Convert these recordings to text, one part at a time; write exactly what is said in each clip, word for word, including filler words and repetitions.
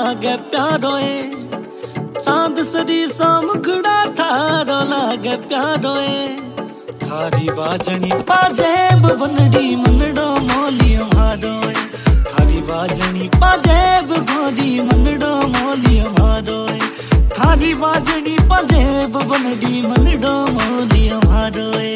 लागे प्यारोए, चांद सरी सा मुखड़ा थारो लागे प्यारोए। थारी बाजनी पाजेब बनड़ी मनड़ो मोलियो मारोए, थारी बाजनी पाजेब गोरी मनड़ो मोलियो मारोए, थारी बाजनी पाजेब बनड़ी मनड़ो मोलियो मारोए।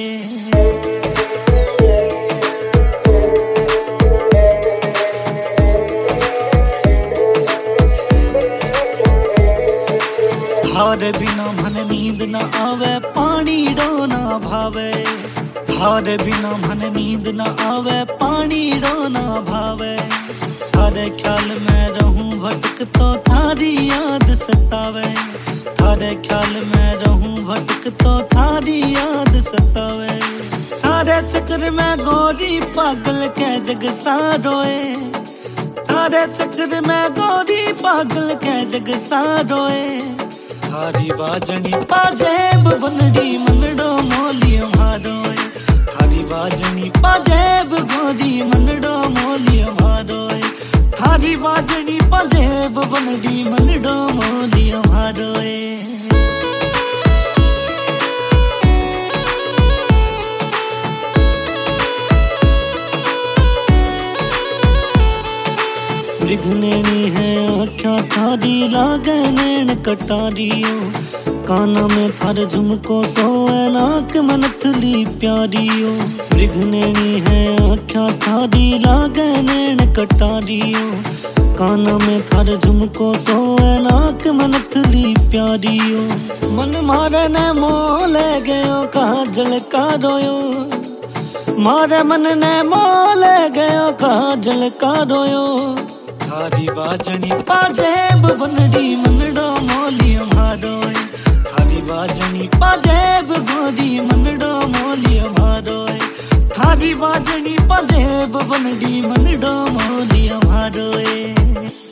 थारे बिना मन नींद न आवे, पानी डो ना भावे। थारे बिना मन नींद न आवे, पानी डो ना भावे। थारे ख्याल में रहूं भटक तो थारी याद सतावे, थारे ख्याल में रहूं भटक तो थारी याद सतावे। थारे चक्कर में गोरी पागल के जग सारोए, थारे चक्कर में गोरी पागल के जग सारोए। थारी बाजनी पाजेब बनड़ी मनड़ो मोलियो मारोए, थारी बाजनी पाजेब गोरी मनड़ो मोलियो मारोए, थारी बाजनी पाजेब बनड़ी मनड़ो मोलियो मारोए। मृगनैनी है आँख्या थारी लागे नैन कटारियो, काना में थार झुमको सोए नाक मनथली प्यारियो। मृगनैनी है आँख्या थारी लागे नैन कटारियो, काना में थार झुमको सोए नाक मनथली प्यारियो। मन मारे ने मोह ले गयो काजल का रोयो, मारे मन ने मोह ले गयो काजल का रोयो। थारी बाजनी पाजेब बनड़ी मनड़ो मोलियो मारोए, थारी बाजनी पाजेब गोरी मनड़ो मोलियो मारोए, थारी बाजनी पाजेब बनड़ी मनड़ो मोलियो मारोए।